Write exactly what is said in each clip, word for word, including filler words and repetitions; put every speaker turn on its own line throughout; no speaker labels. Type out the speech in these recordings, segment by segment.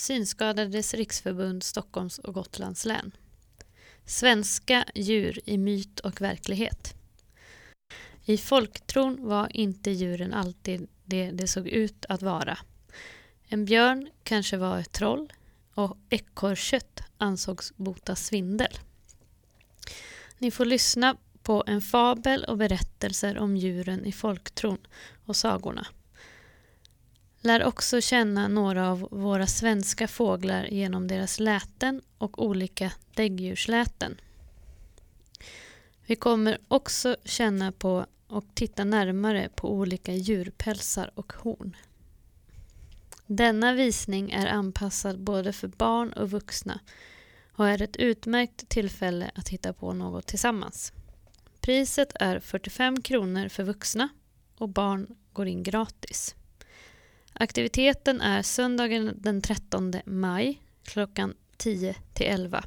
Synskadades riksförbund Stockholms och Gotlands län. Svenska djur i myt och verklighet. I folktron var inte djuren alltid det det såg ut att vara. En björn kanske var ett troll och ekorrkött ansågs bota svindel. Ni får lyssna på en fabel och berättelser om djuren i folktron och sagorna. Lär också känna några av våra svenska fåglar genom deras läten och olika däggdjursläten. Vi kommer också känna på och titta närmare på olika djurpälsar och horn. Denna visning är anpassad både för barn och vuxna och är ett utmärkt tillfälle att hitta på något tillsammans. Priset är fyrtiofem kronor för vuxna och barn går in gratis. Aktiviteten är söndagen den trettonde maj klockan tio till elva.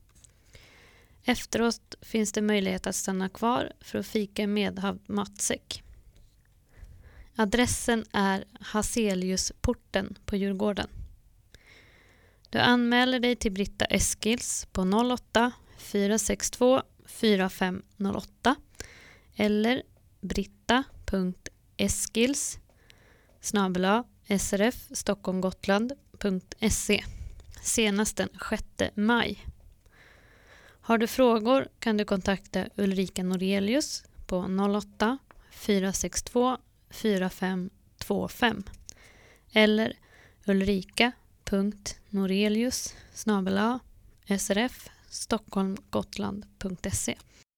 Efteråt finns det möjlighet att stanna kvar för att fika med matsäck. Adressen är Hazeliusporten på Djurgården. Du anmäler dig till Britta Eskils på noll åtta fyra sex två fyra fem noll åtta eller britta punkt eskils snabel-a srf stockholmgotland punkt se senast den sjätte maj. Har du frågor kan du kontakta Ulrika Norelius på noll åtta fyra sex två fyra fem två fem eller ulrika punkt norelius snabel-a srf stockholmgotland punkt se.